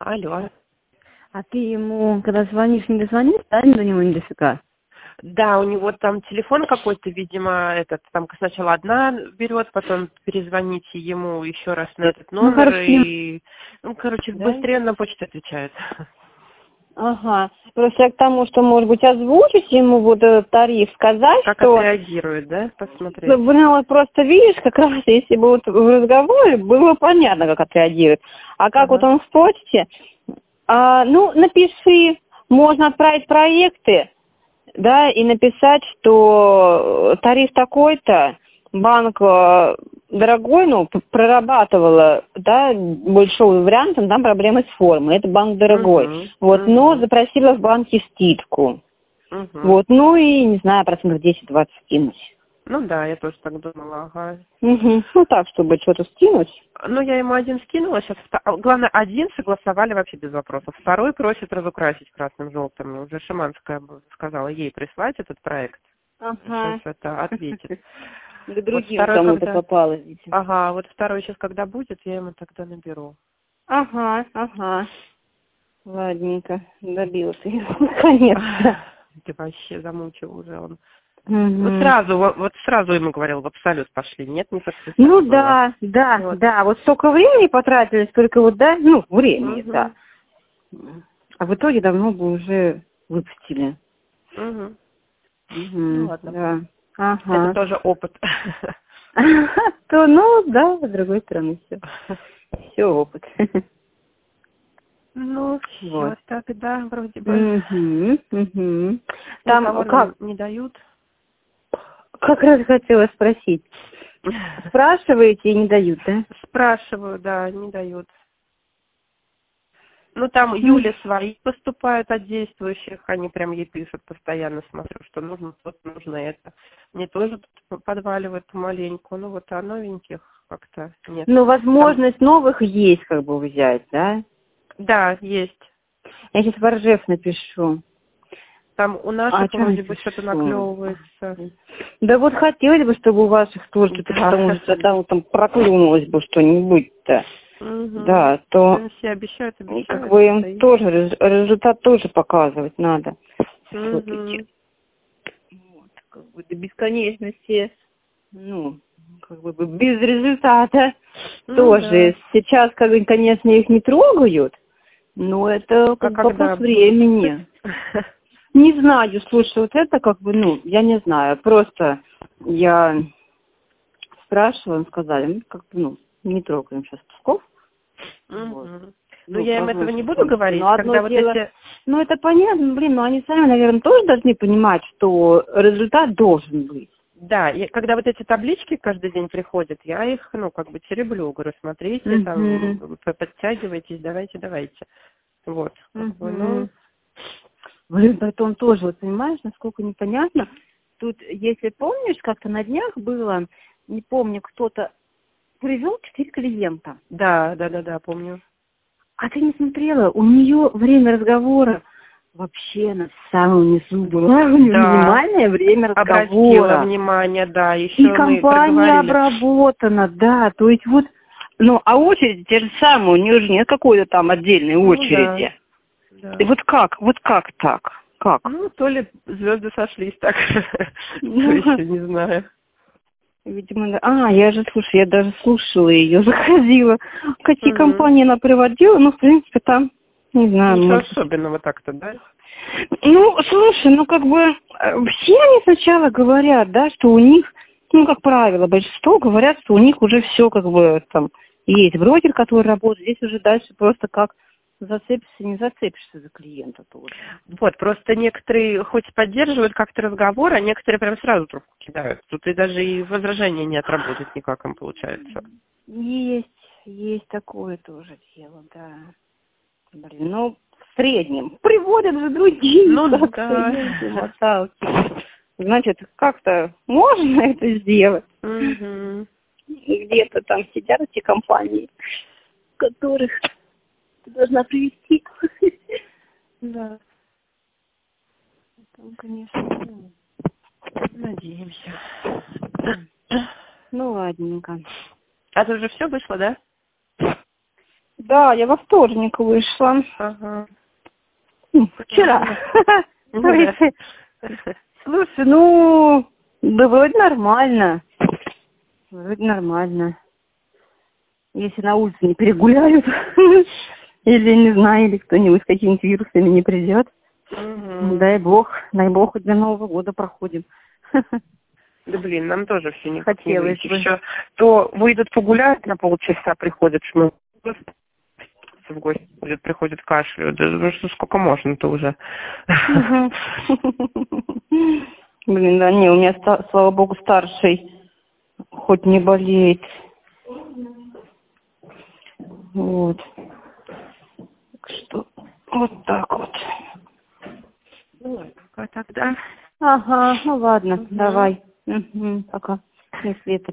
Алло. А ты ему, когда звонишь, не дозвонишь, да, до него не дофига? Да, у него там телефон какой-то, видимо, там сначала одна берет, потом перезвоните ему еще раз на этот Ну, номер короче, и, да? быстрее на почту отвечает. Ага. Просто я к тому, что, может быть, озвучить ему вот этот тариф, сказать, Как что... отреагирует, да, посмотреть? Ну, вот просто видишь, как раз если бы вот в разговоре было понятно, как отреагирует. А как вот Ага. он в почте, напиши, можно отправить проекты, да, и написать, что тариф такой-то, банк дорогой, прорабатывала, да, большой вариант, там проблемы с формой, это банк дорогой. Угу. Вот, но Угу. запросила в банке скидку. Угу. Вот, ну и, не знаю, процентов 10-20 скинуть. Ну да, я тоже так думала, ага. Угу. Ну так, чтобы что-то скинуть. Ну, я ему один скинула, сейчас, главное, один согласовали вообще без вопросов. Второй просит разукрасить красным-желтым. Уже Шиманская сказала ей прислать этот проект. Сейчас Ага. это ответит. К Вот другим второй, кому-то когда... попалось, видимо. Ага, вот второй сейчас, когда будет, я ему тогда наберу. Ага. Ладненько, добился его, наконец-то. Ты вообще замучил уже он. Ну, Угу. сразу, вот сразу ему говорил, в Абсолют пошли. Нет, не подписать Ну было. Вот. да, вот столько времени потратили, столько вот, да, времени, да. Угу. А в итоге давно бы уже выпустили. Угу. Ну, Угу, ладно. да. Это Ага. тоже опыт. То, да, с другой стороны все. Все опыт. Ну, Вот. все тогда вроде бы. Угу. Там Договор нам как? не дают. Как раз хотела спросить. Спрашиваете и не дают, да? Спрашиваю, да, не дают. Ну, там Юля свои поступают от действующих, они прям ей пишут постоянно, смотрю, что нужно то, нужно это. Мне тоже тут подваливает помаленьку, ну вот, а новеньких как-то нет. Ну, Там, возможность новых есть, как бы, взять, да? да, есть. Я сейчас в Ржев напишу. Там у А наших что вроде бы что-то напишу? наклевывается. Да вот хотелось бы, чтобы у ваших тоже что-то, потому Да. что там проклюнулось бы что-нибудь-то. Угу. Да, то Все обещают, как бы им стоит. тоже результат тоже показывать надо. Все-таки. Угу. Вот, как бы до бесконечности, как бы без результата Ну да. тоже. Сейчас, как бы, конечно, их не трогают, но это А как бы вопрос когда будут трогать? времени. Не знаю, слушай, вот это как бы, я не знаю, просто я спрашивала, им сказали, не трогаем сейчас Псков. Вот. Угу. Ну, я им этого возможно, не буду кончится. говорить, Но одно когда вот дело, эти... это понятно, но они сами, наверное, тоже должны понимать, что результат должен быть. Да, когда вот эти таблички каждый день приходят, я их, тереблю, говорю, смотрите, там, Угу. подтягивайтесь, давайте. Вот, Угу. Блин, потом тоже, вот понимаешь, насколько непонятно. Тут, если помнишь, как-то на днях было, не помню, кто-то привел 4 клиента. Да, помню. А ты не смотрела? У нее время разговора вообще на самом низу было. У нее Да, минимальное время обратила разговора. внимание, да, И еще мы компания проговорили. обработана, да. То есть вот, а очереди те же самые, у нее же нет какой-то там отдельной Ну да, очереди. И вот как так? Как? Ну, то ли звезды сошлись так, то Ну, еще не знаю. видимо, да. Слушай, я даже слушала ее, заходила. Какие Угу. компании она приводила, в принципе, там, не знаю, Ничего может. особенного так-то, да? Слушай, все они сначала говорят, да, что у них, как правило, большинство говорят, что у них уже все, там, есть брокер, который работает, здесь уже дальше просто как зацепишься, не зацепишься за клиента тоже. Вот, просто некоторые хоть поддерживают как-то разговор, а некоторые прям сразу трубку кидают. Тут и даже и возражения не отработать никак им получается. Есть такое тоже дело, да. Блин, в среднем. Приводят же другие, Ну как-то да. елки-моталки. Значит, как-то можно это сделать. Угу. И где-то там сидят эти компании, которых ты должна привести. Да. Там, конечно, Надеемся. ладненько. А это уже все вышло, да? Да, я во вторник вышла. Ага. Вчера. Ну, да. Слушай, ну, да вроде нормально. Вроде нормально. Если на улице не перегуляют, или, не знаю, или кто-нибудь с какими-нибудь вирусами не придет. Дай бог хоть до Нового года проходим. Да блин, нам тоже все не Хотелось бы. Еще то выйдут погуляют на полчаса, приходят, что в гости приходят кашляют. Да ну что, сколько можно-то уже? Блин, да не, у меня, слава богу, старший хоть не болеет. Вот. Так что вот так вот. Ну ладно, тогда. Ага, ну ладно, давай. Пока. Если это